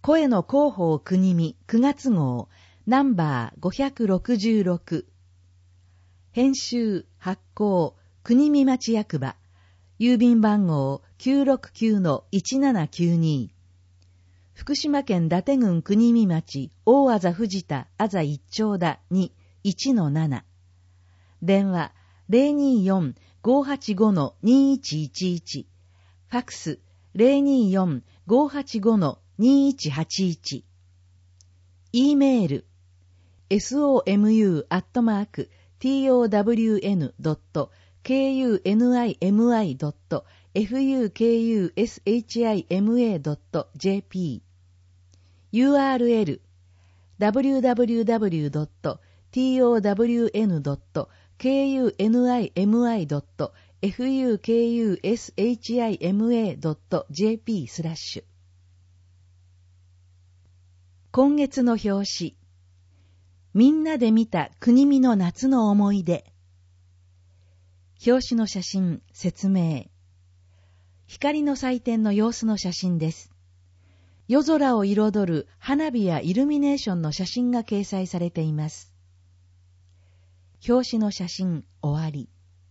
声の広報国見9月号ナンバー566編集発行国見町役場郵便番号 969-1792 福島県伊達郡国見町大字藤田あざ一丁田に 1-7 電話 024-585-2111 ファクス 024-585-2181 E メール somu@kunimi.fukushima.jp URL www.townimi.fukushima.jp/ 今月の表紙みんなで見た国見の夏の思い出。表紙の写真、説明。光の祭典の様子の写真です。夜空を彩る花火やイルミネーションの写真が掲載されています。表紙の写真、終わり。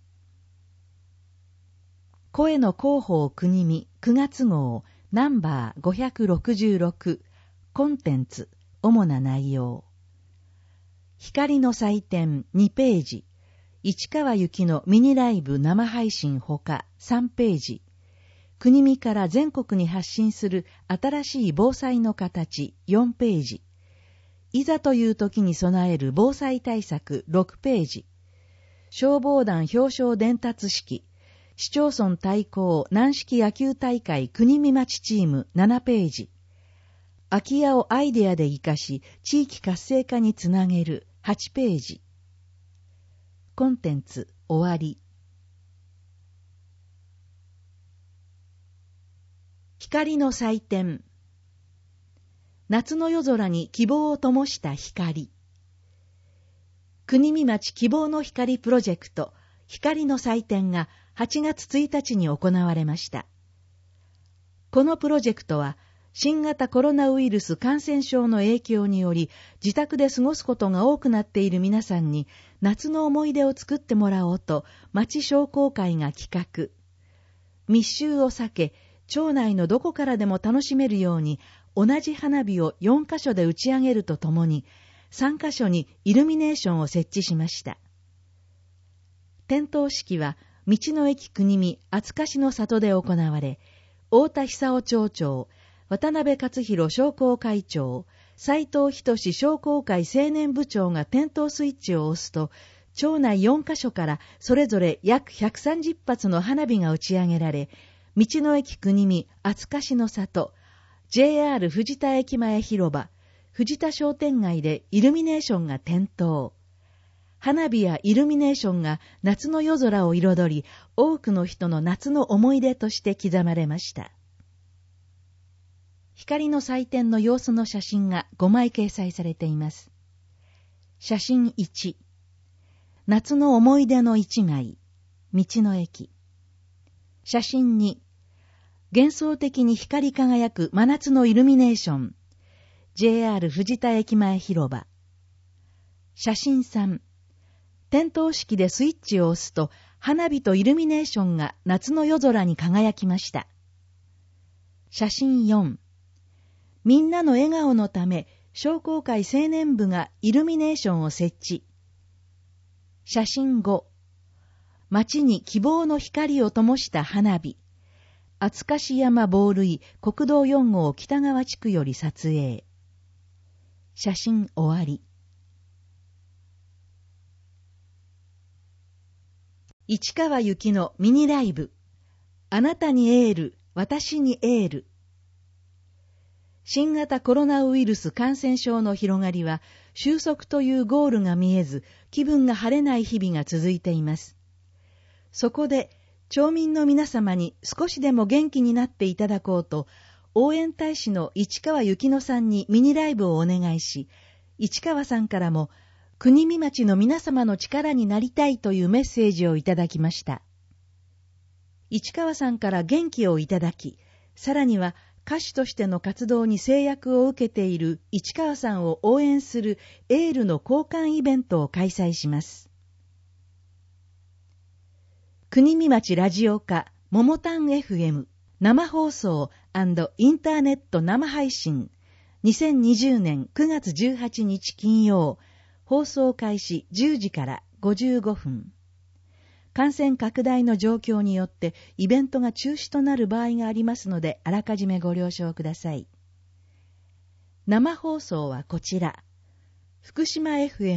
声の広報国見9月号ナンバー566コンテンツ、主な内容。光の祭典2ページ、市川由紀のミニライブ生配信ほか3ページ、国見から全国に発信する新しい防災の形4ページ、いざという時に備える防災対策6ページ、消防団表彰伝達式、市町村対抗軟式野球大会国見町チーム7ページ、空き家をアイデアで活かし地域活性化につなげる8ページ。コンテンツ終わり。光の祭典。夏の夜空に希望を灯した光。国見町希望の光プロジェクト光の祭典が8月1日に行われました。このプロジェクトは新型コロナウイルス感染症の影響により自宅で過ごすことが多くなっている皆さんに夏の思い出を作ってもらおうと町商工会が企画。密集を避け町内のどこからでも楽しめるように同じ花火を4カ所で打ち上げるとともに3カ所にイルミネーションを設置しました。点灯式は道の駅国見厚かしの里で行われ、太田久夫町長、渡辺勝弘商工会長、斉藤仁商工会青年部長が点灯スイッチを押すと、町内4カ所からそれぞれ約130発の花火が打ち上げられ、道の駅国見厚かしの里、JR 藤田駅前広場、藤田商店街でイルミネーションが点灯。花火やイルミネーションが夏の夜空を彩り、多くの人の夏の思い出として刻まれました。光の祭典の様子の写真が5枚掲載されています。写真1、夏の思い出の1枚、道の駅。写真2、幻想的に光り輝く真夏のイルミネーション、JR 藤田駅前広場。写真3、点灯式でスイッチを押すと花火とイルミネーションが夏の夜空に輝きました。写真4、みんなの笑顔のため商工会青年部がイルミネーションを設置。写真5、街に希望の光を灯した花火。厚かし山防塁国道4号北川地区より撮影。写真終わり。市川由紀のミニライブ。あなたにエール、私にエール。新型コロナウイルス感染症の広がりは収束というゴールが見えず、気分が晴れない日々が続いています。そこで町民の皆様に少しでも元気になっていただこうと、応援大使の市川由紀乃さんにミニライブをお願いし、市川さんからも国見町の皆様の力になりたいというメッセージをいただきました。市川さんから元気をいただき、さらには歌手としての活動に制約を受けている市川さんを応援するエールの交換イベントを開催します。国見町ラジオ課ももたん FM 生放送&インターネット生配信2020年9月18日金曜、放送開始10時から55分。感染拡大の状況によってイベントが中止となる場合がありますので、あらかじめご了承ください。生放送はこちら。福島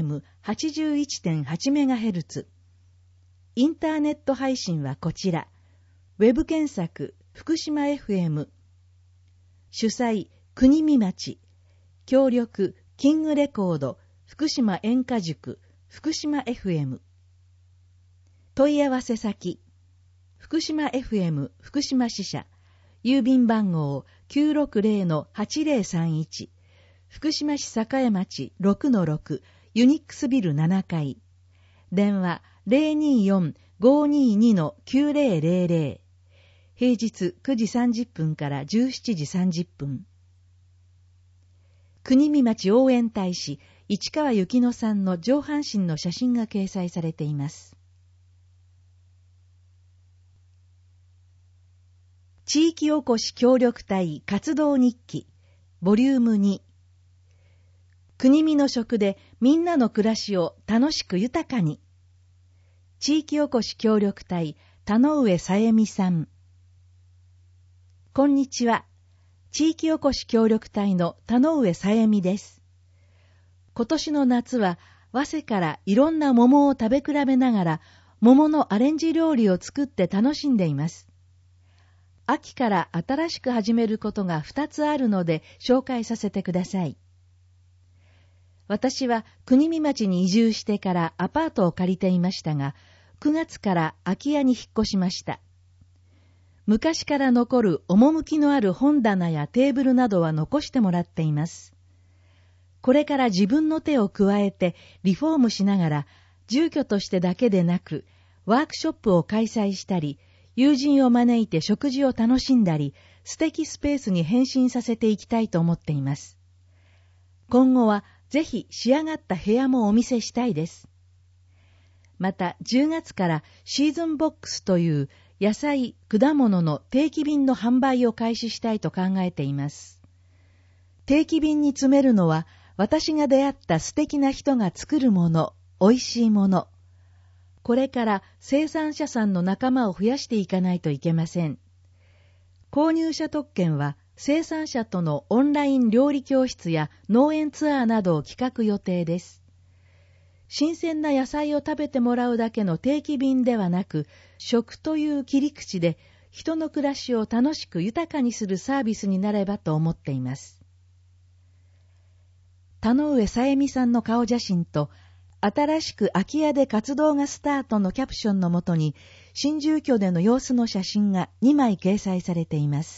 FM81.8MHz。インターネット配信はこちら。ウェブ検索、福島 FM。主催、国見町。協力、キングレコード、福島演歌塾、福島 FM。問い合わせ先、福島 FM 福島支社、郵便番号 960-8031、福島市栄町 6-6、ユニックスビル7階、電話 024-522-9000、平日9時30分から17時30分。国見町応援大使、市川由紀乃さんの上半身の写真が掲載されています。地域おこし協力隊活動日記ボリューム2。国見の食でみんなの暮らしを楽しく豊かに。地域おこし協力隊田上さえみさん。こんにちは。地域おこし協力隊の田上さえみです。今年の夏は早生からいろんな桃を食べ比べながら桃のアレンジ料理を作って楽しんでいます。秋から新しく始めることが2つあるので紹介させてください。私は国見町に移住してからアパートを借りていましたが、9月から空き家に引っ越しました。昔から残る趣のある本棚やテーブルなどは残してもらっています。これから自分の手を加えてリフォームしながら、住居としてだけでなく、ワークショップを開催したり、友人を招いて食事を楽しんだり、素敵スペースに変身させていきたいと思っています。今後はぜひ仕上がった部屋もお見せしたいです。また10月からシーズンボックスという野菜、果物の定期便の販売を開始したいと考えています。定期便に詰めるのは私が出会った素敵な人が作るもの、美味しいもの。これから生産者さんの仲間を増やしていかないといけません。購入者特権は生産者とのオンライン料理教室や農園ツアーなどを企画予定です。新鮮な野菜を食べてもらうだけの定期便ではなく、食という切り口で人の暮らしを楽しく豊かにするサービスになればと思っています。田上さえみさんの顔写真と、新しく空き家で活動がスタートのキャプションのもとに、新住居での様子の写真が2枚掲載されています。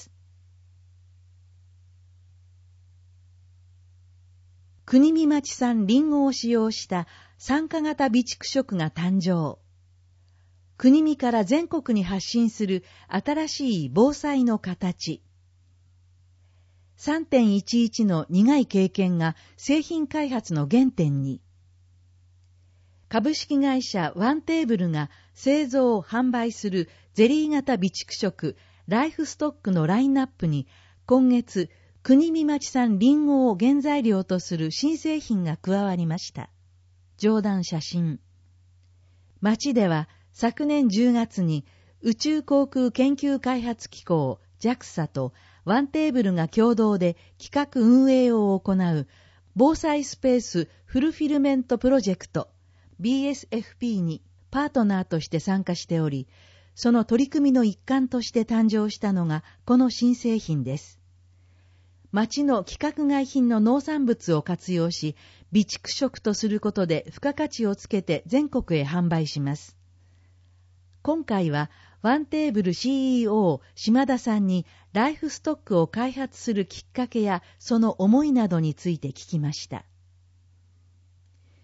国見町産リンゴを使用した参加型備蓄食が誕生。国見から全国に発信する新しい防災の形。3.11 の苦い経験が製品開発の原点に。株式会社ワンテーブルが製造・販売するゼリー型備蓄食ライフストックのラインナップに今月国見町産リンゴを原材料とする新製品が加わりました。上段写真。町では昨年10月に宇宙航空研究開発機構 JAXA とワンテーブルが共同で企画運営を行う防災スペースフルフィルメントプロジェクトBSFP にパートナーとして参加しており、その取り組みの一環として誕生したのがこの新製品です。町の規格外品の農産物を活用し、備蓄食とすることで付加価値をつけて全国へ販売します。今回はワンテーブル CEO 島田さんにライフストックを開発するきっかけやその思いなどについて聞きました。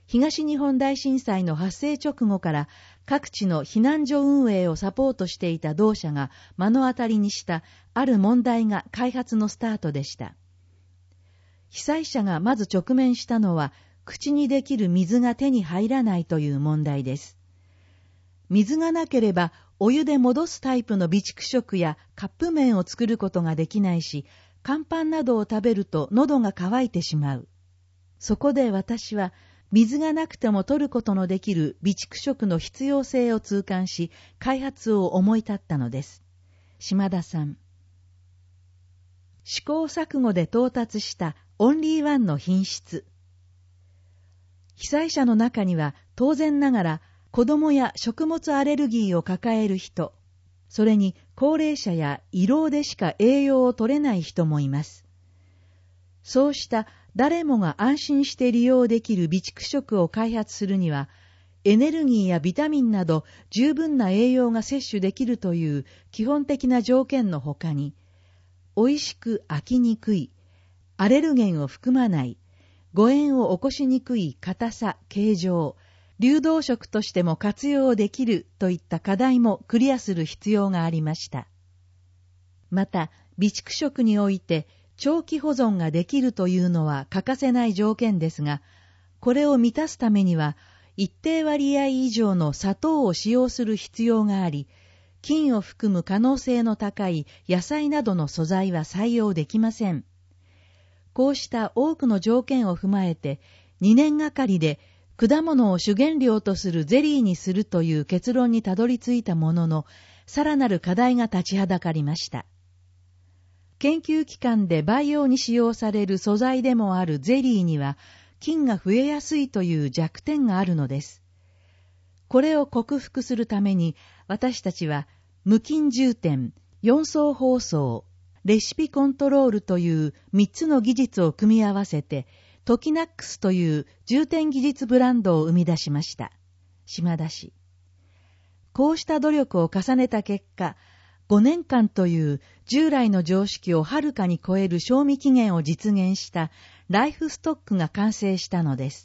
東日本大震災の発生直後から各地の避難所運営をサポートしていた同社が目の当たりにしたある問題が開発のスタートでした。被災者がまず直面したのは、口にできる水が手に入らないという問題です。水がなければお湯で戻すタイプの備蓄食やカップ麺を作ることができないし、乾パンなどを食べると喉が渇いてしまう。そこで私は、水がなくても取ることのできる備蓄食の必要性を痛感し、開発を思い立ったのです。島田さん。試行錯誤で到達したオンリーワンの品質。被災者の中には当然ながら子供や食物アレルギーを抱える人、それに高齢者や胃ろうでしか栄養を取れない人もいます。そうした誰もが安心して利用できる備蓄食を開発するには、エネルギーやビタミンなど十分な栄養が摂取できるという基本的な条件のほかに、美味しく飽きにくい、アレルゲンを含まない、誤嚥を起こしにくい硬さ、形状、流動食としても活用できるといった課題もクリアする必要がありました。また、備蓄食において長期保存ができるというのは欠かせない条件ですが、これを満たすためには一定割合以上の砂糖を使用する必要があり、菌を含む可能性の高い野菜などの素材は採用できません。こうした多くの条件を踏まえて、2年がかりで果物を主原料とするゼリーにするという結論にたどり着いたものの、さらなる課題が立ちはだかりました。研究機関で培養に使用される素材でもあるゼリーには、菌が増えやすいという弱点があるのです。これを克服するために、私たちは無菌充填、4層包装、レシピコントロールという3つの技術を組み合わせて、トキナックスという充填技術ブランドを生み出しました。島田氏。こうした努力を重ねた結果、5年間という従来の常識をはるかに超える賞味期限を実現したライフストックが完成したのです。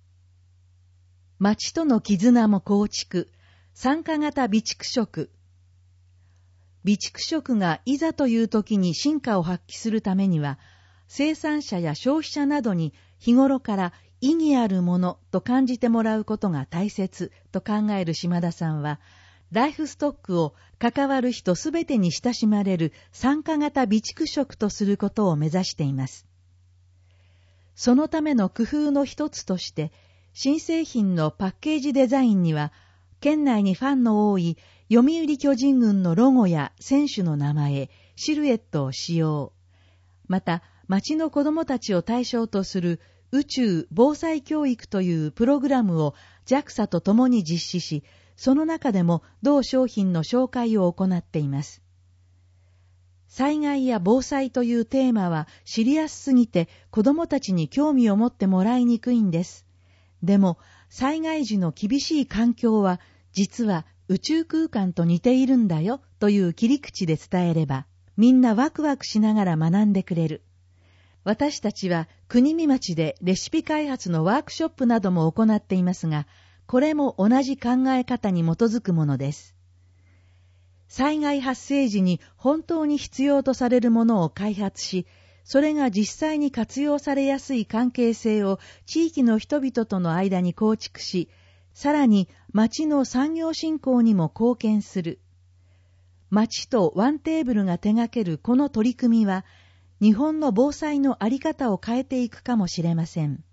町との絆も構築、参加型備蓄食。備蓄食がいざという時に真価を発揮するためには、生産者や消費者などに日頃から意義あるものと感じてもらうことが大切と考える島田さんは、ライフストックを関わる人すべてに親しまれる参加型備蓄食とすることを目指しています。そのための工夫の一つとして、新製品のパッケージデザインには、県内にファンの多い読売巨人軍のロゴや選手の名前、シルエットを使用。また、町の子どもたちを対象とする宇宙防災教育というプログラムを JAXA と共に実施し、その中でも同商品の紹介を行っています。災害や防災というテーマはシリアスすぎて子どもたちに興味を持ってもらいにくいんです。でも災害時の厳しい環境は実は宇宙空間と似ているんだよという切り口で伝えれば、みんなワクワクしながら学んでくれる。私たちは国見町でレシピ開発のワークショップなども行っていますが、これも同じ考え方に基づくものです。災害発生時に本当に必要とされるものを開発し、それが実際に活用されやすい関係性を地域の人々との間に構築し、さらに町の産業振興にも貢献する。町とワンテーブルが手掛けるこの取り組みは、日本の防災の在り方を変えていくかもしれません。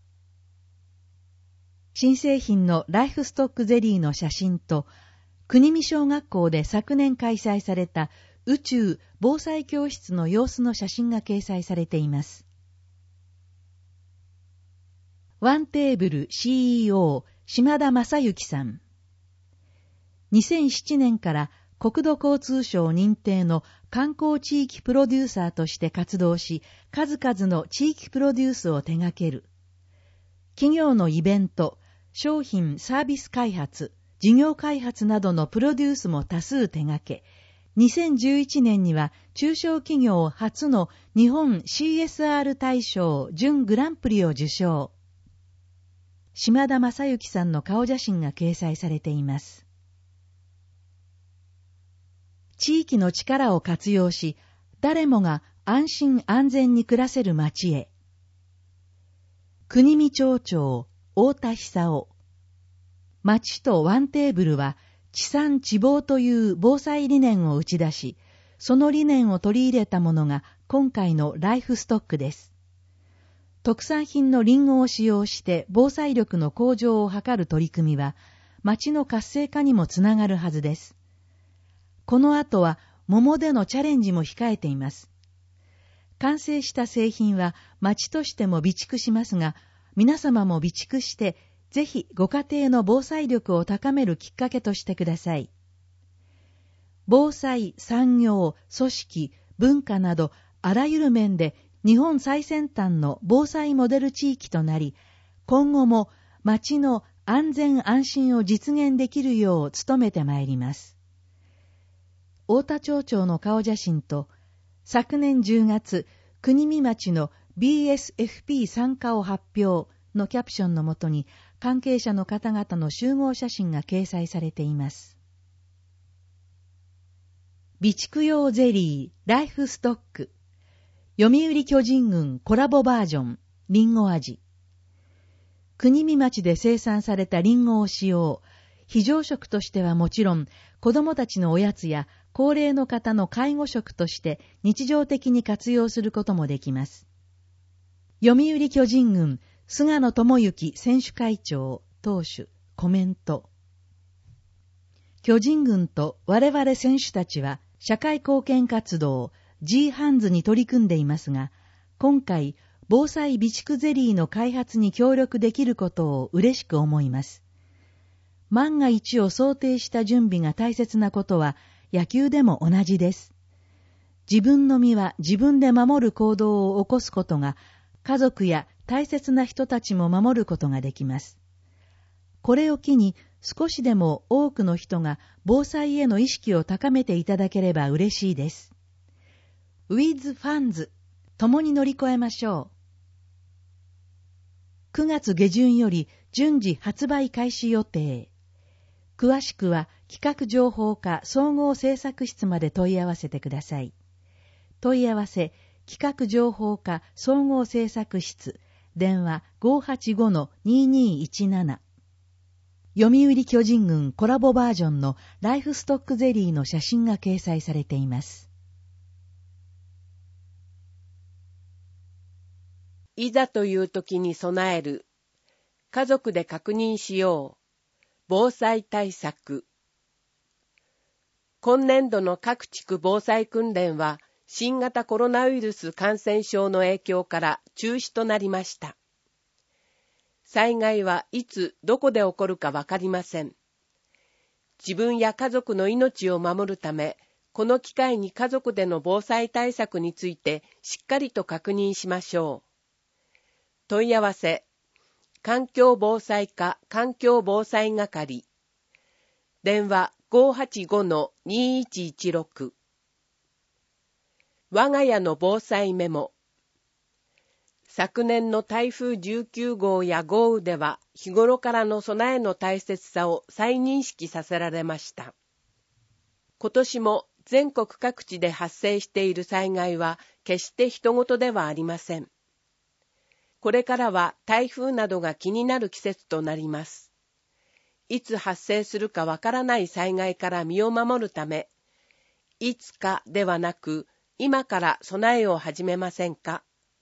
新製品のライフストックゼリーの写真と、国見小学校で昨年開催された宇宙防災教室の様子の写真が掲載されています。ワンテーブル CEO 島田正幸さん。2007年から国土交通省認定の観光地域プロデューサーとして活動し、数々の地域プロデュースを手掛ける。企業のイベント、商品サービス開発、事業開発などのプロデュースも多数手掛け、2011年には中小企業初の日本 CSR 大賞準グランプリを受賞。 島田正幸さんの顔写真が掲載されています。地域の力を活用し、誰もが安心安全に暮らせる町へ。国見町長、太田久夫。町とワンテーブルは、地産地防という防災理念を打ち出し、その理念を取り入れたものが今回のライフストックです。特産品のリンゴを使用して防災力の向上を図る取り組みは、町の活性化にもつながるはずです。この後は桃でのチャレンジも控えています。完成した製品は町としても備蓄しますが、皆様も備蓄して、ぜひご家庭の防災力を高めるきっかけとしてください。防災、産業、組織、文化などあらゆる面で日本最先端の防災モデル地域となり、今後も町の安全安心を実現できるよう努めてまいります。太田町長の顔写真と、昨年10月、国見町の BSFP 参加を発表のキャプションのもとに、関係者の方々の集合写真が掲載されています。備蓄用ゼリー、ライフストック。読売巨人軍コラボバージョン、リンゴ味。国見町で生産されたリンゴを使用。非常食としてはもちろん、子供たちのおやつや高齢の方の介護食として日常的に活用することもできます。読売巨人軍菅野智之選手会長、投手、コメント。巨人軍と我々選手たちは社会貢献活動 G ハンズに取り組んでいますが、今回防災備蓄ゼリーの開発に協力できることを嬉しく思います。万が一を想定した準備が大切なことは野球でも同じです。自分の身は自分で守る行動を起こすことが家族や大切な人たちも守ることができます。これを機に少しでも多くの人が防災への意識を高めていただければ嬉しいです。With Funds、共に乗り越えましょう。9月下旬より順次発売開始予定。詳しくは企画情報課総合制作室まで問い合わせてください。問い合わせ、企画情報課総合制作室、電話 585-2217。読売巨人軍コラボバージョンのライフストックゼリーの写真が掲載されています。 いざという時に備える。家族で確認しよう。防災対策。今年度の各地区防災訓練は新型コロナウイルス感染症の影響から中止となりました。災害はいつどこで起こるかわかりません。自分や家族の命を守るため、この機会に家族での防災対策についてしっかりと確認しましょう。問い合わせ。環境防災課環境防災係。電話 585-2116。我が家の防災メモ。昨年の台風19号や豪雨では日頃からの備えの大切さを再認識させられました。今年も全国各地で発生している災害は決して人事ではありません。これからは台風などが気になる季節となります。いつ発生するかわからない災害から身を守るため、いつかではなく、今から備えを始めませんか？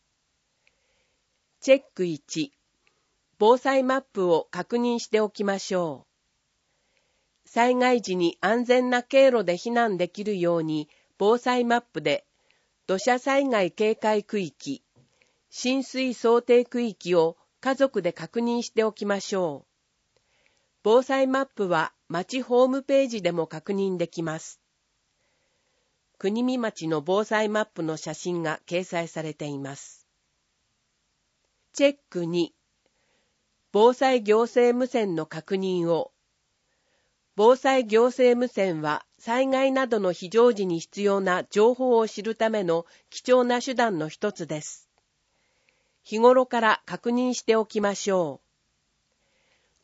チェック1、防災マップを確認しておきましょう。災害時に安全な経路で避難できるように、防災マップで土砂災害警戒区域、浸水想定区域を家族で確認しておきましょう。防災マップは町ホームページでも確認できます。国見町の防災マップの写真が掲載されています。チェック2、防災行政無線の確認を。防災行政無線は災害などの非常時に必要な情報を知るための貴重な手段の一つです。日頃から確認しておきましょう。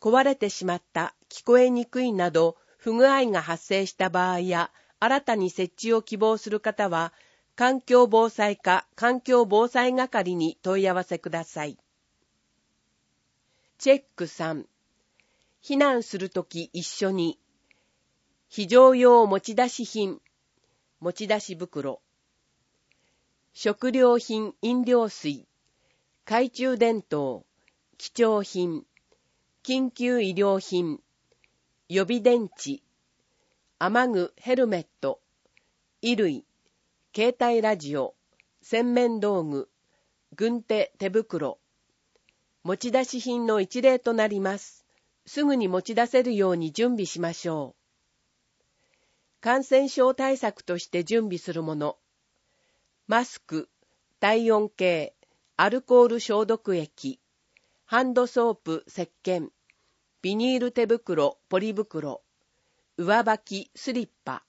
壊れてしまった、聞こえにくいなど不具合が発生した場合や、新たに設置を希望する方は、環境防災課環境防災係に問い合わせください。チェック3、避難するとき一緒に、非常用持ち出し品、持ち出し袋、食料品飲料水、懐中電灯、貴重品、緊急医療品、予備電池、雨具ヘルメット、衣類、携帯ラジオ、洗面道具、軍手手袋、持ち出し品の一例となります。すぐに持ち出せるように準備しましょう。感染症対策として準備するもの、マスク、体温計、アルコール消毒液、ハンドソープ、石鹸、ビニール手袋、ポリ袋、上履き、スリッパ。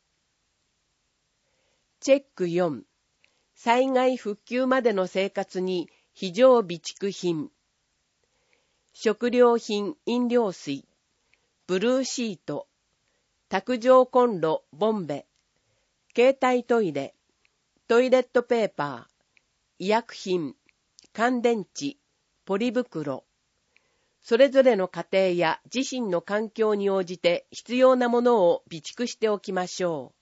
チェック4、災害復旧までの生活に非常備蓄品、食料品、飲料水、ブルーシート、卓上コンロ、ボンベ、携帯トイレ、トイレットペーパー、医薬品、乾電池、ポリ袋、それぞれの家庭や自身の環境に応じて必要なものを備蓄しておきましょう。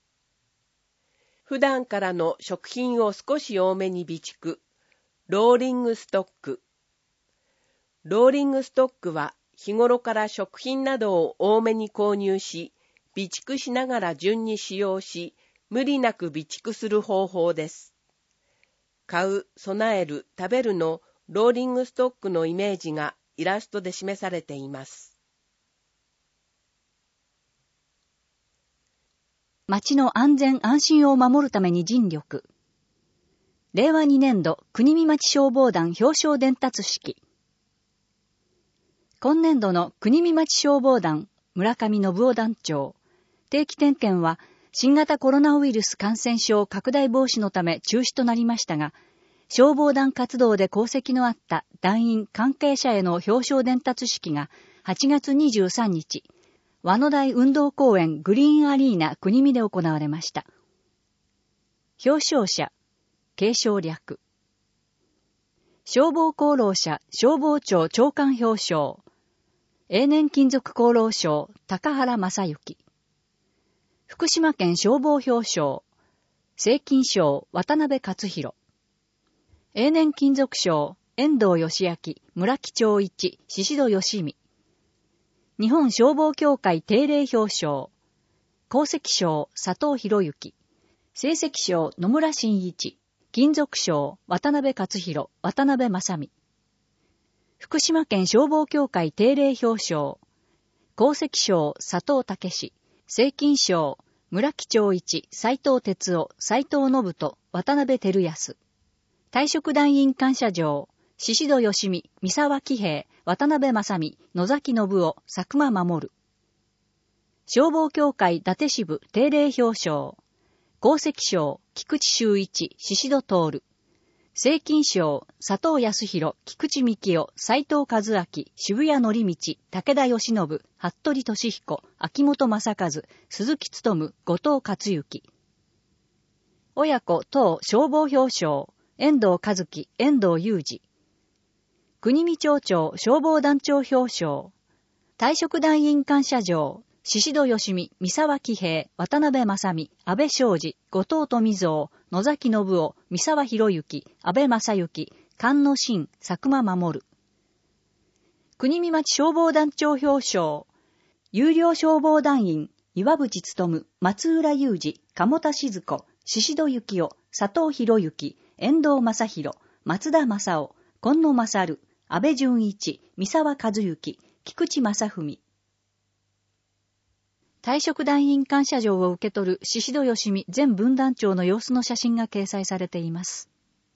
普段からの食品を少し多めに備蓄、ローリングストック。ローリングストックは日頃から食品などを多めに購入し、備蓄しながら順に使用し、無理なく備蓄する方法です。買う、備える、食べるのローリングストックのイメージがイラストで示されています。 町の安全安心を守るために尽力。令和2年度国見町消防団表彰伝達式。今年度の国見町消防団村上信夫団長、定期点検は新型コロナウイルス感染症拡大防止のため中止となりましたが、消防団活動で功績のあった団員関係者への表彰伝達式が8月23日、和野台運動公園グリーンアリーナ国見で行われました。表彰者、継承略。消防功労者消防庁長官表彰。永年勤続功労賞高原正幸。福島県消防表彰。正金賞渡辺勝弘。永年勤続賞遠藤義明、村木長一、宍戸義美。日本消防協会定例表彰。功績賞佐藤博之。成績賞野村真一。勤続賞渡辺勝弘、渡辺正美。福島県消防協会定例表彰。功績賞佐藤武史。正金賞村木長一、斉藤哲夫、斉藤信人、渡辺照康。退職団員感謝状宍戸義美、三沢喜平、渡辺正美、野崎信夫、佐久間守。消防協会伊達支部定例表彰。功績賞菊池修一、宍戸徹。正金賞佐藤康弘、菊池幹夫、斉藤和明、渋谷則道、武田義信、服部俊彦、秋元正和、鈴木勉、後藤克行。親子等消防表彰。遠藤和樹、遠藤裕二。国見町長消防団長表彰。退職団員感謝状宍戸義美、三沢喜平、渡辺正美、安倍昌司、後藤富蔵、野崎信夫、三沢博之、安倍正幸、菅野真、佐久間守。国見町消防団長表彰。有料消防団員、岩渕勉、松浦雄二、鴨田静子、宍戸幸夫、佐藤博之、遠藤正弘、松田正夫、今野勝、安倍淳一、三沢和幸、菊池正文。退職団員感謝状を受け取る宍戸義美前分団長の様子の写真が掲載されています。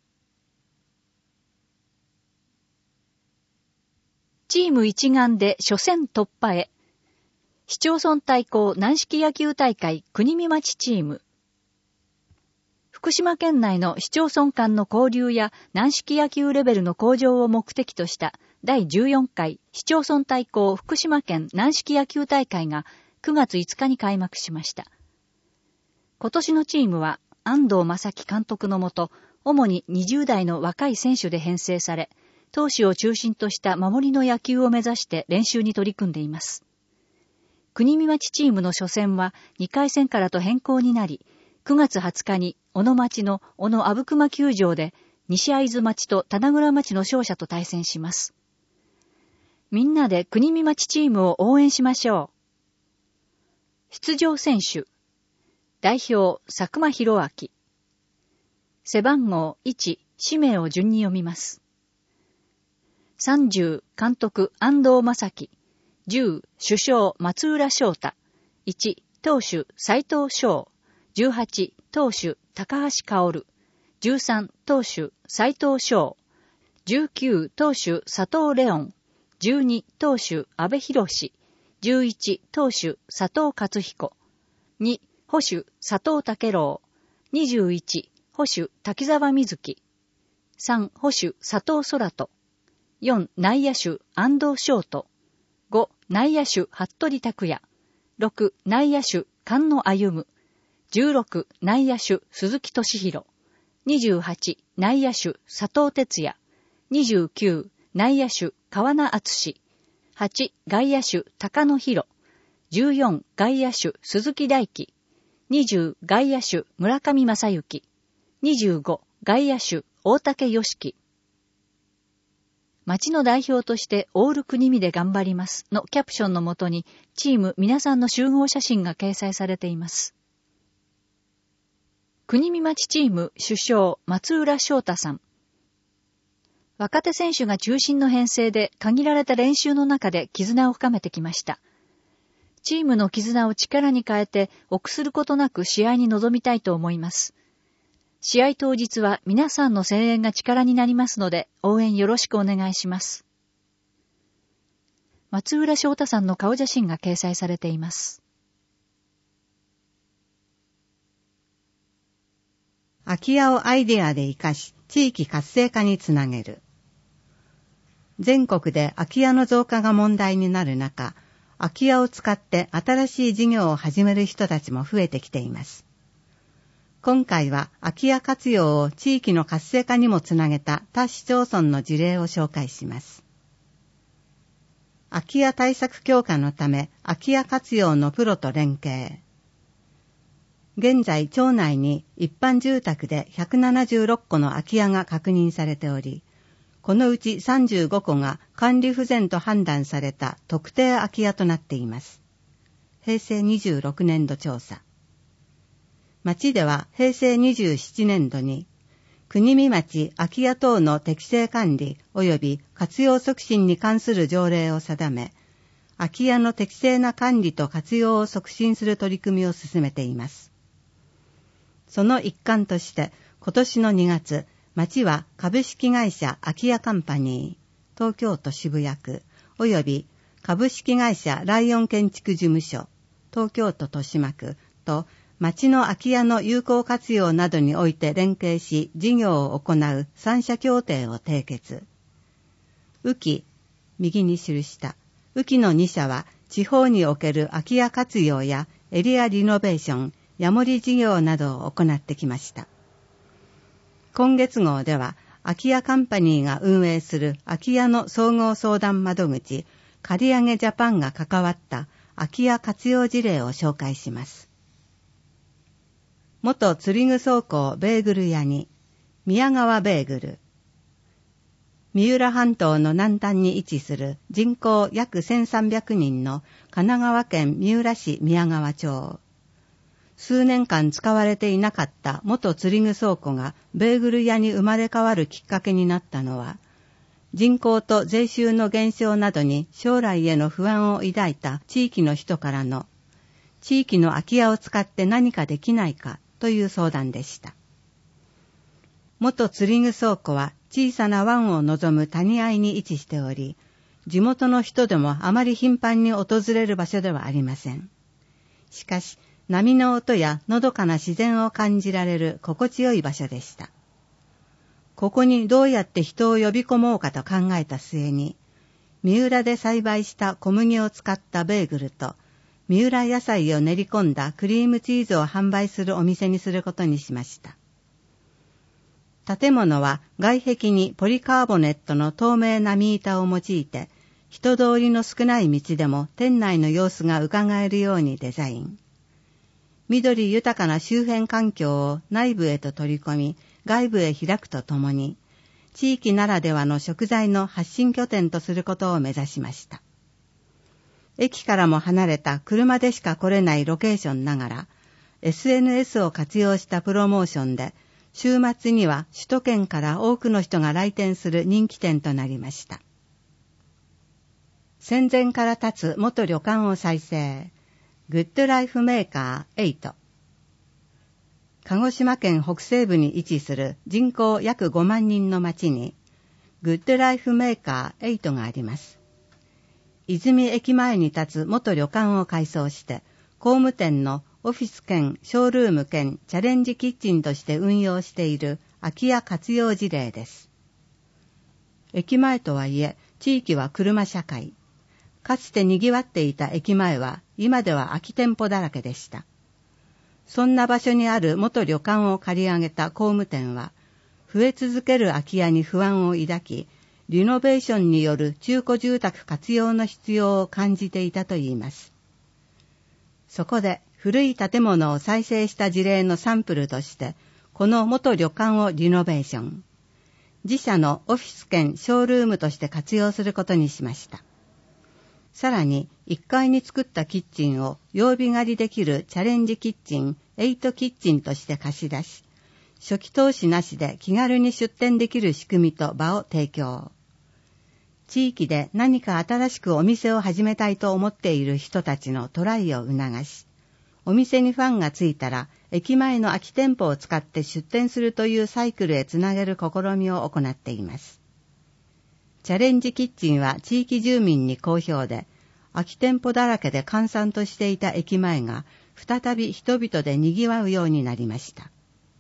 チーム一丸で初戦突破へ。市町村対抗軟式野球大会国見町チーム。 福島県内の市町村間の交流や軟式野球レベルの向上を目的とした第14回市町村対抗福島県軟式野球大会が9月5日に開幕しました。今年のチームは安藤正樹監督のもと、主に20代の若い選手で編成され、投手を中心とした守りの野球を目指して練習に取り組んでいます。国見町チームの初戦は2回戦からと変更になり、9月20日に小野町の小野阿武隈球場で西会津町と棚倉町の勝者と対戦します。みんなで国見町チームを応援しましょう。出場選手。代表、佐久間博明。背番号1、氏名を順に読みます。30、監督、安藤正樹。10、主将、松浦翔太。1、投手、斉藤翔。18、投手、高橋薫。13、投手、斉藤翔。19、投手、佐藤レオン。12、投手、阿部寛。11、投手、佐藤勝彦。2、捕手、佐藤健郎。21、捕手、滝沢瑞希。3、捕手、佐藤空人。4、内野手、安藤翔斗。5、内野手、服部拓也。6、内野手、菅野歩。16、内野手、鈴木俊弘。28、内野手、佐藤哲也。29、内野手、川名敦。8、外野手、高野博。14、外野手、鈴木大輝。20、外野手、村上正幸。25、外野手、大竹良樹。町の代表としてオール国見で頑張りますのキャプションのもとにチーム皆さんの集合写真が掲載されています。国見町チーム主将松浦翔太さん。若手選手が中心の編成で限られた練習の中で絆を深めてきました。チームの絆を力に変えて臆することなく試合に臨みたいと思います。試合当日は皆さんの声援が力になりますので応援よろしくお願いします。松浦翔太さんの顔写真が掲載されています。 空き家をアイデアで活かし地域活性化につなげる。全国で空き家の増加が問題になる中、空き家を使って新しい事業を始める人たちも増えてきています。今回は空き家活用を地域の活性化にもつなげた他市町村の事例を紹介します。空き家対策強化のため空き家活用のプロと連携。現在町内に一般住宅で176戸の空き家が確認されており、このうち35戸が管理不全と判断された特定空き家となっています。平成26年度調査。町では平成27年度に国見町空き家等の適正管理及び活用促進に関する条例を定め、空き家の適正な管理と活用を促進する取り組みを進めています。その一環として今年の2月、町は株式会社空き家カンパニー、東京都渋谷区、及び株式会社ライオン建築事務所、東京都豊島区と町の空き家の有効活用などにおいて連携し事業を行う3者協定を締結。右記、右に記した右記の2社は地方における空き家活用やエリアリノベーション、家盛り事業などを行ってきました。今月号では空き家カンパニーが運営する空き家の総合相談窓口借り上げジャパンが関わった空き家活用事例を紹介します。元釣具倉庫ベーグル屋に宮川ベーグル。三浦半島の南端に位置する人口約1300人の神奈川県三浦市宮川町。数年間使われていなかった元釣具倉庫がベーグル屋に生まれ変わるきっかけになったのは、人口と税収の減少などに将来への不安を抱いた地域の人からの、地域の空き家を使って何かできないかという相談でした。元釣具倉庫は小さな湾を望む谷合に位置しており、地元の人でもあまり頻繁に訪れる場所ではありません。しかし、 波の音やのどかな自然を感じられる心地よい場所でした。ここにどうやって人を呼び込もうかと考えた末に、三浦で栽培した小麦を使ったベーグルと、三浦野菜を練り込んだクリームチーズを販売するお店にすることにしました。建物は外壁にポリカーボネットの透明な網板を用いて、人通りの少ない道でも店内の様子が伺えるようにデザイン。緑豊かな周辺環境を内部へと取り込み、外部へ開くとともに、地域ならではの食材の発信拠点とすることを目指しました。駅からも離れた車でしか来れないロケーションながら、SNS を活用したプロモーションで、週末には首都圏から多くの人が来店する人気店となりました。戦前から立つ元旅館を再生、グッドライフメーカー8。鹿児島県北西部に位置する人口約5万人の町に、グッドライフメーカー8があります。泉駅前に立つ元旅館を改装して、工務店のオフィス兼ショールーム兼チャレンジキッチンとして運用している空き家活用事例です。駅前とはいえ、地域は車社会。かつて賑わっていた駅前は、今では空き店舗だらけでした。そんな場所にある元旅館を借り上げた工務店は、増え続ける空き家に不安を抱き、リノベーションによる中古住宅活用の必要を感じていたといいます。そこで古い建物を再生した事例のサンプルとして、この元旅館をリノベーション。自社のオフィス兼ショールームとして活用することにしました。さらに1階に作ったキッチンを曜日借りできるチャレンジキッチン8キッチンとして貸し出し、初期投資なしで気軽に出店できる仕組みと場を提供。地域で何か新しくお店を始めたいと思っている人たちのトライを促し、お店にファンがついたら駅前の空き店舗を使って出店するというサイクルへつなげる試みを行っています。チャレンジキッチンは地域住民に好評で、空き店舗だらけで閑散としていた駅前が再び人々で賑わうようになりました。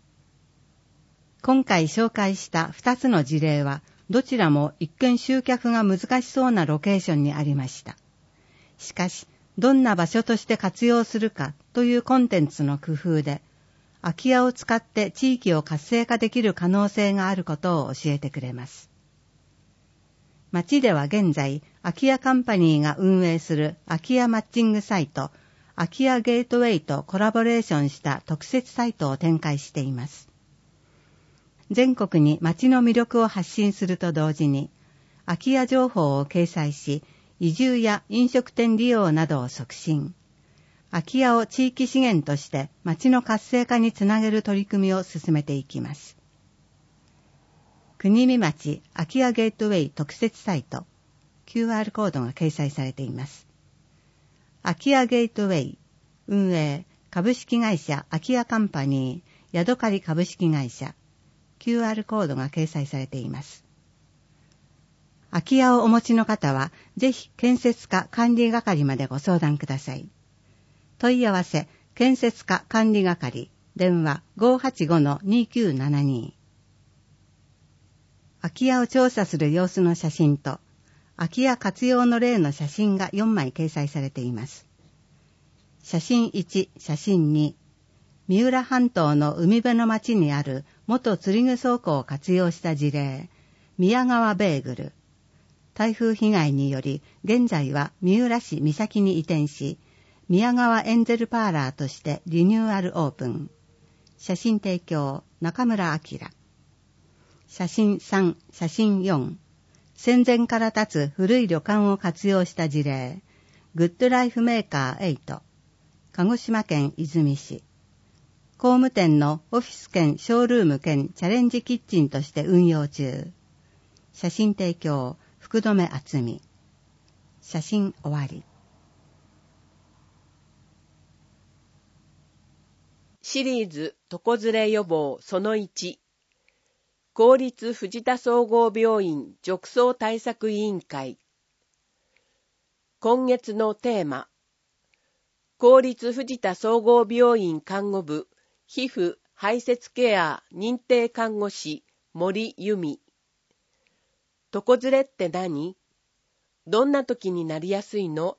今回紹介した2つの事例は、どちらも一見集客が難しそうなロケーションにありました。しかし、どんな場所として活用するかというコンテンツの工夫で、空き家を使って地域を活性化できる可能性があることを教えてくれます。町では現在、空き家カンパニーが運営する空き家マッチングサイト、空き家ゲートウェイとコラボレーションした特設サイトを展開しています。全国に町の魅力を発信すると同時に、空き家情報を掲載し、移住や飲食店利用などを促進。空き家を地域資源として町の活性化につなげる取り組みを進めていきます。国見町空き家ゲートウェイ特設サイト、QR コードが掲載されています。空き家ゲートウェイ、運営、株式会社空き家カンパニー、ヤドカリ株式会社、QR コードが掲載されています。空き家をお持ちの方は、ぜひ建設課管理係までご相談ください。問い合わせ、建設課管理係、電話 585-2972。空き家を調査する様子の写真と、空き家活用の例の写真が4枚掲載されています。写真1、写真2。三浦半島の海辺の町にある元釣り具倉庫を活用した事例、宮川ベーグル。台風被害により、現在は三浦市三崎に移転し、宮川エンゼルパーラーとしてリニューアルオープン。写真提供、中村明。写真3、写真4。戦前から立つ古い旅館を活用した事例、グッドライフメーカー8。鹿児島県出水市。工務店のオフィス兼ショールーム兼チャレンジキッチンとして運用中。写真提供、福留厚美。写真終わり。 シリーズ床ずれ予防その1、公立藤田総合病院褥瘡対策委員会。今月のテーマ、 公立藤田総合病院看護部皮膚排泄ケア認定看護師森由美。床ずれって何？どんな時になりやすいの？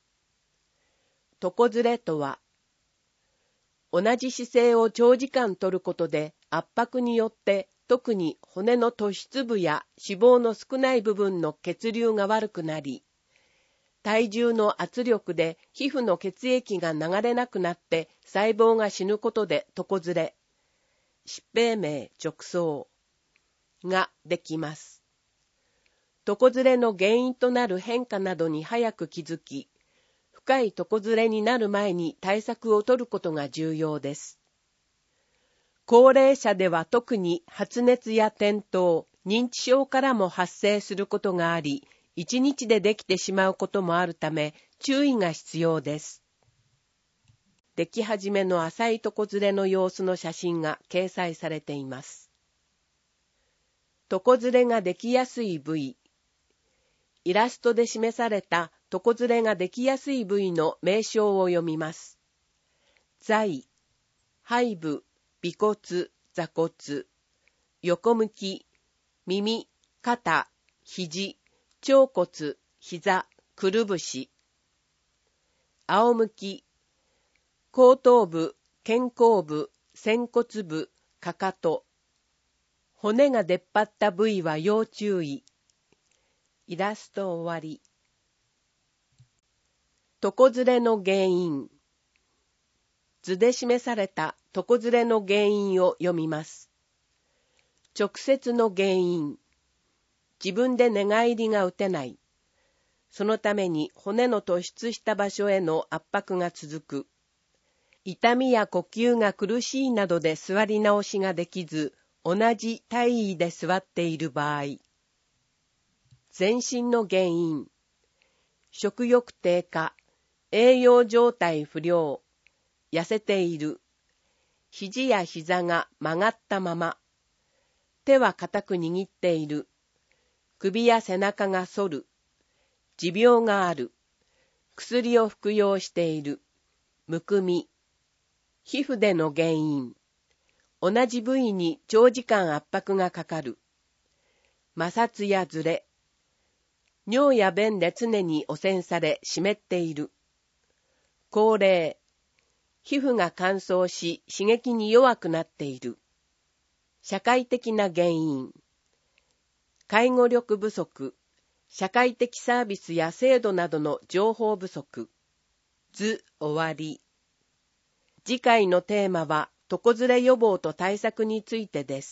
床ずれとは、同じ姿勢を長時間とることで圧迫によって特に骨の突出部や脂肪の少ない部分の血流が悪くなり、体重の圧力で皮膚の血液が流れなくなって細胞が死ぬことで床ずれ、疾病名褥瘡ができます。床ずれの原因となる変化などに早く気づき、深い床ずれになる前に対策を取ることが重要です。高齢者では特に発熱や転倒、認知症からも発生することがあり、1日でできてしまうこともあるため注意が必要です。でき始めの浅い床ずれの様子の写真が掲載されています。床ずれができやすい部位。イラストで示された床ずれができやすい部位の名称を読みます。座位、背部、尾骨、座骨、横向き、耳、肩、肘、腸骨、膝、くるぶし。仰向き、後頭部、肩甲部、仙骨部、かかと。骨が出っ張った部位は要注意。イラスト終わり。床ずれの原因。図で示された床ずれの原因を読みます。直接の原因。自分で寝返りが打てない。そのために骨の突出した場所への圧迫が続く。痛みや呼吸が苦しいなどで座り直しができず、同じ体位で座っている場合。全身の原因。食欲低下、栄養状態不良、痩せている。肘や膝が曲がったまま。手は固く握っている。首や背中が反る。持病がある。薬を服用している。むくみ。皮膚での原因。同じ部位に長時間圧迫がかかる。摩擦やずれ。尿や便で常に汚染され湿っている。高齢。皮膚が乾燥し刺激に弱くなっている。社会的な原因。介護力不足。社会的サービスや制度などの情報不足。図終わり。次回のテーマは床ずれ予防と対策についてです。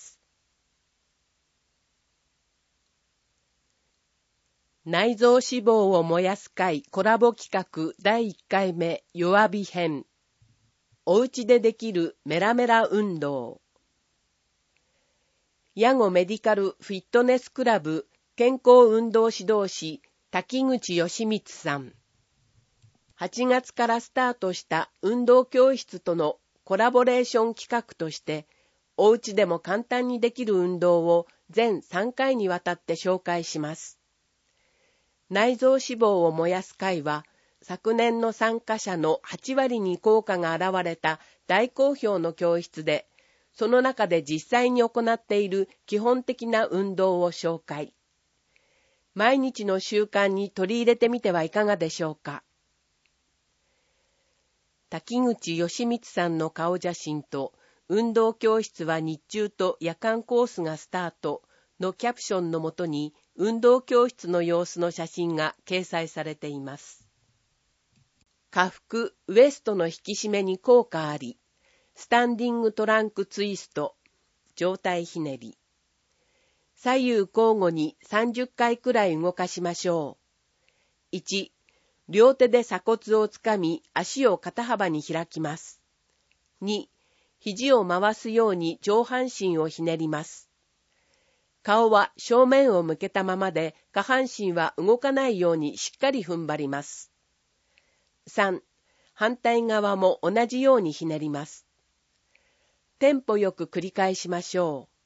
内臓脂肪を燃やす会コラボ企画第1回目弱火編。おうちでできるメラメラ運動。ヤゴメディカルフィットネスクラブ健康運動指導士滝口義光さん。8月からスタートした運動教室とのコラボレーション企画として、おうちでも簡単にできる運動を全3回にわたって紹介します。内臓脂肪を燃やす会は、昨年の参加者の8割に効果が現れた大好評の教室で、その中で実際に行っている基本的な運動を紹介。毎日の習慣に取り入れてみてはいかがでしょうか。滝口義光さんの顔写真と、運動教室は日中と夜間コースがスタートのキャプションのもとに、運動教室の様子の写真が掲載されています。下腹、ウエストの引き締めに効果あり、スタンディングトランクツイスト、上体ひねり。左右交互に30回くらい動かしましょう。1、両手で鎖骨をつかみ、足を肩幅に開きます。2、肘を回すように上半身をひねります。顔は正面を向けたままで、下半身は動かないようにしっかり踏ん張ります。3、反対側も同じようにひねります。テンポよく繰り返しましょう。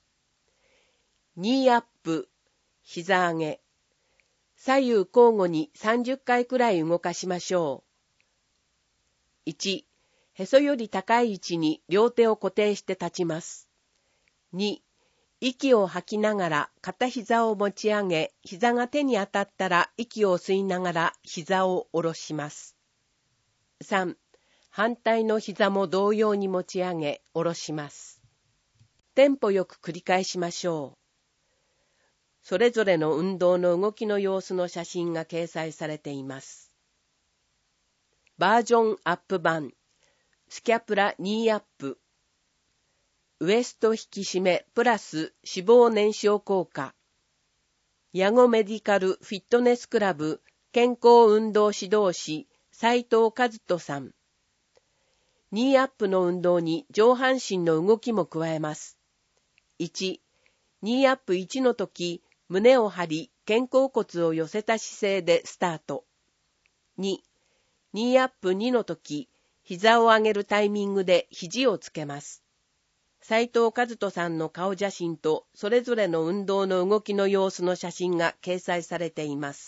ニーアップ、膝上げ。左右交互に30回くらい動かしましょ 1、へそより高い位置に両手を固定して立ちます。2、息を吐きながら片膝を持ち上げ、膝が手に当たったら息を吸いながら膝を下ろします。3、反対の膝も同様に持ち上げ、下ろします。テンポよく繰り返しましょう。それぞれの運動の動きの様子の写真が掲載されています。バージョンアップ版、スキャプラニーアップ、ウエスト引き締めプラス脂肪燃焼効果、ヤゴメディカルフィットネスクラブ健康運動指導士斉藤和人さん。ニーアップの運動に上半身の動きも加えます。1、ニーアップ1の時、胸を張り肩甲骨を寄せた姿勢でスタート。2、ニーアップ2の時、膝を上げるタイミングで肘をつけます。斉藤和人さんの顔写真とそれぞれの運動の動きの様子の写真が掲載されています。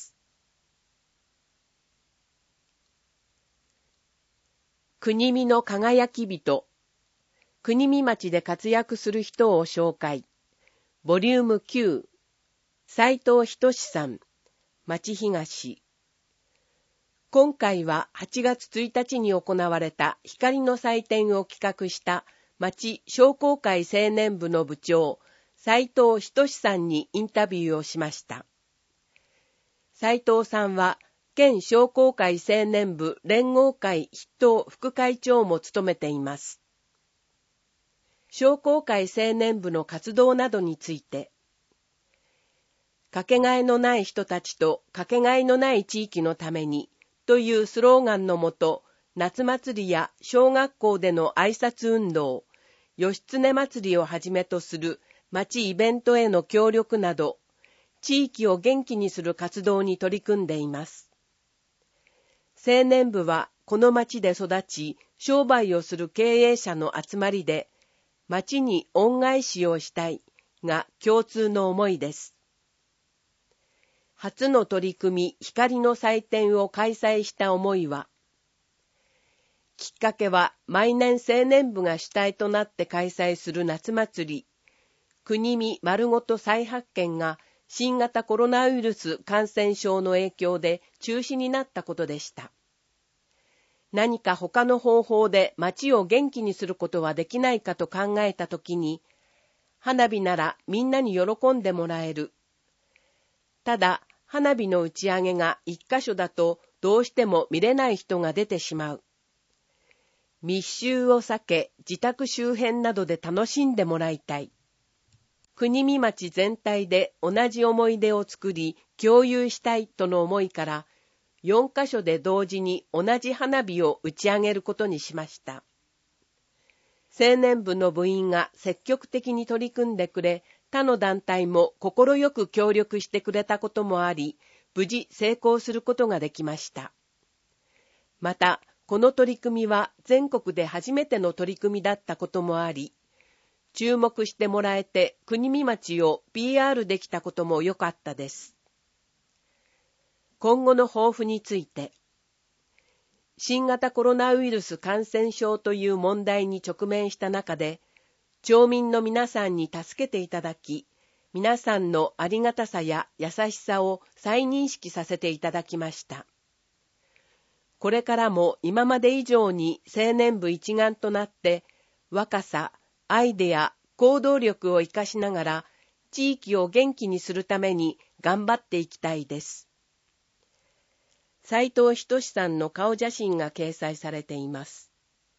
国見の輝き人、国見町で活躍する人を紹介。ボリューム9、斉藤仁さん、町東。今回は8月1日に行われた光の祭典を企画した町商工会青年部の部長、斉藤仁さんにインタビューをしました。斉藤さんは、県商工会青年部連合会筆頭副会長も務めています。商工会青年部の活動などについて、かけがえのない人たちとかけがえのない地域のためにというスローガンのもと、夏祭りや小学校での挨拶運動、義経祭りをはじめとする町イベントへの協力など、地域を元気にする活動に取り組んでいます。青年部はこの町で育ち、商売をする経営者の集まりで、町に恩返しをしたいが共通の思いです。初の取り組み、光の祭典を開催した思いは、きっかけは毎年青年部が主体となって開催する夏祭り、国見まるごと再発見が新型コロナウイルス感染症の影響で中止になったことでした。何か他の方法で町を元気にすることはできないかと考えたときに、花火ならみんなに喜んでもらえる。ただ、花火の打ち上げが一箇所だとどうしても見れない人が出てしまう。密集を避け、自宅周辺などで楽しんでもらいたい。国見町全体で同じ思い出を作り、共有したいとの思いから、4カ所で同時に同じ花火を打ち上げることにしました。青年部の部員が積極的に取り組んでくれ、他の団体も快く協力してくれたこともあり、無事成功することができました。また、この取り組みは全国で初めての取り組みだったこともあり、注目してもらえて国見町を PR できたことも良かったです。今後の抱負について、新型コロナウイルス感染症という問題に直面した中で、町民の皆さんに助けていただき、皆さんのありがたさや優しさを再認識させていただきました。これからも今まで以上に青年部一丸となって、若さ、アイデア、行動力を生かしながら、地域を元気にするために頑張っていきたいです。斉藤仁さんの顔写真が掲載されています。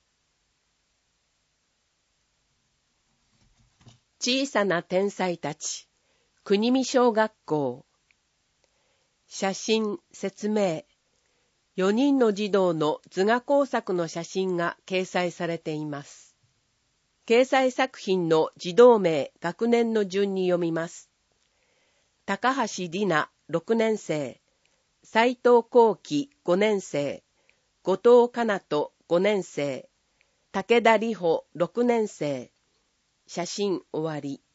小さな天才たち、国見小学校。写真、説明。4人の児童の図画工作の写真が掲載されています。掲載作品の児童名、学年の順に読みます。高橋里奈、6年生。斉藤幸喜、5年生。後藤かなと、5年生。武田里穂、6年生。写真終わり。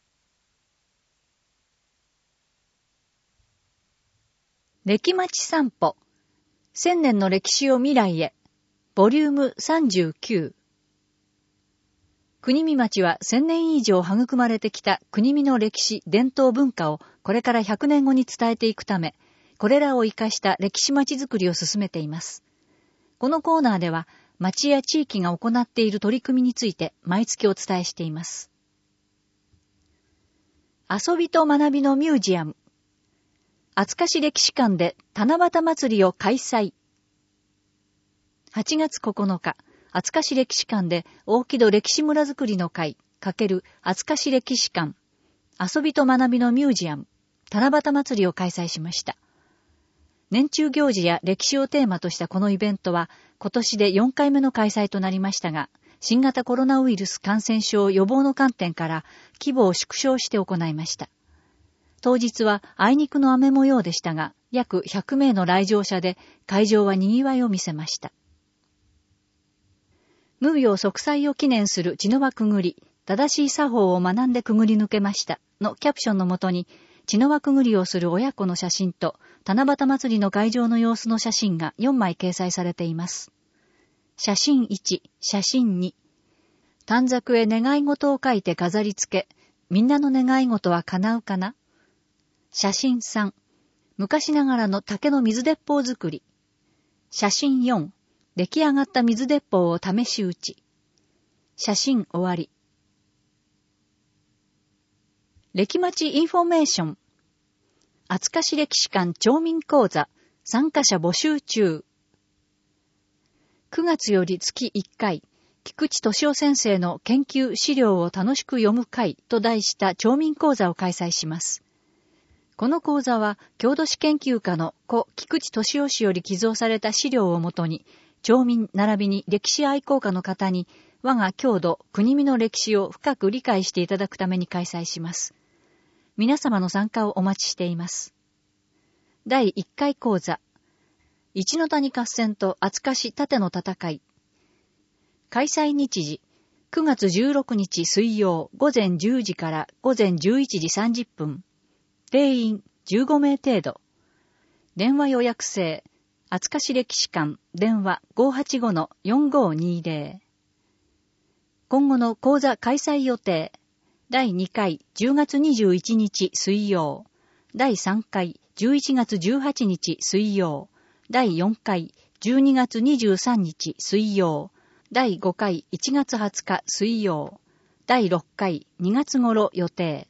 歴町散歩。1000年の歴史を未来へ。 ボリューム39。国見町は1000年以上育まれてきた国見の歴史、伝統文化をこれから100年後に伝えていくため、これらを生かした歴史町づくりを進めています。このコーナーでは、町や地域が行っている取り組みについて毎月お伝えしています。遊びと学びのミュージアム。厚賀市歴史館で七夕祭りを開催。8月9日、厚賀市歴史館で大木戸歴史村づくりの会×厚賀市歴史館遊びと学びのミュージアム七夕祭りを開催しました。年中行事や歴史をテーマとしたこのイベントは今年で4回目の開催となりましたが、新型コロナウイルス感染症予防の観点から規模を縮小して行いました。当日はあいにくの雨模様でしたが、約100名の来場者で会場は賑わいを見せました。無病息災を記念する血の輪くぐり、正しい作法を学んでくぐり抜けましたのキャプションのもとに、血の輪くぐりをする親子の写真と、七夕祭りの会場の様子の写真が4枚掲載されています。写真1、写真2。短冊へ願い事を書いて飾り付け、みんなの願い事は叶うかな？写真3、昔ながらの竹の水鉄砲作り。写真4、出来上がった水鉄砲を試し撃ち。写真終わり。歴町インフォメーション。厚賀市歴史館町民講座参加者募集中。9月より月1回、菊池俊夫先生の研究資料を楽しく読む会と題した町民講座を開催します。この講座は、郷土史研究家の故菊池俊夫氏より寄贈された資料をもとに、町民並びに歴史愛好家の方に、我が郷土、国見の歴史を深く理解していただくために開催します。皆様の参加をお待ちしています。第1回講座。一ノ谷合戦と厚賀市盾の戦い。開催日時、9月16日水曜午前10時から午前11時30分。定員15名程度。電話予約制。厚賀市歴史館電話 585-4520。今後の講座開催予定。第2回10月21日水曜。第3回11月18日水曜。第4回12月23日水曜。第5回1月20日水曜。第6回2月頃予定。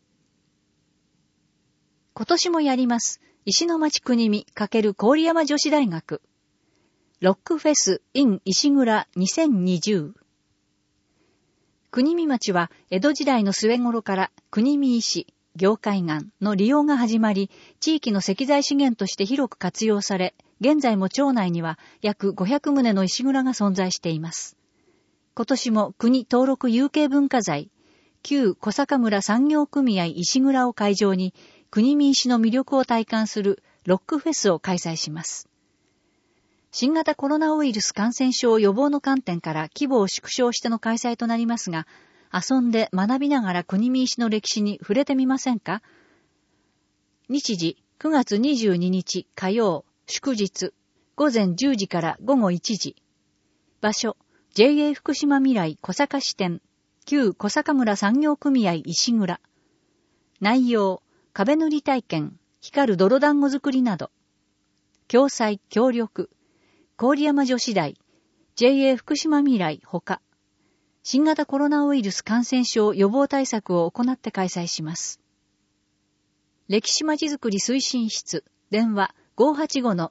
今年もやります。石町国見×郡山女子大学。ロックフェス in 石倉2020。国見町は江戸時代の末頃から国見石、凝灰岩の利用が始まり、地域の石材資源として広く活用され、現在も町内には約500棟の石蔵が存在しています。今年も国登録有形文化財、旧小坂村産業組合石蔵を会場に、国見石の魅力を体感するロックフェスを開催します。新型コロナウイルス感染症予防の観点から規模を縮小しての開催となりますが、遊んで学びながら国見石の歴史に触れてみませんか？日時9月22日火曜祝日午前10時から午後1時。場所 JA 福島未来小坂支店旧小坂村産業組合石蔵。内容壁塗り体験、光る泥団子作りなど。共催、協力。郡山女子大、JA 福島未来ほか。新型コロナウイルス感染症予防対策を行って開催します。歴史まちづくり推進室、電話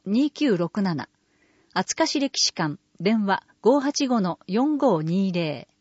585-2967。厚賀市歴史館、電話 585-4520。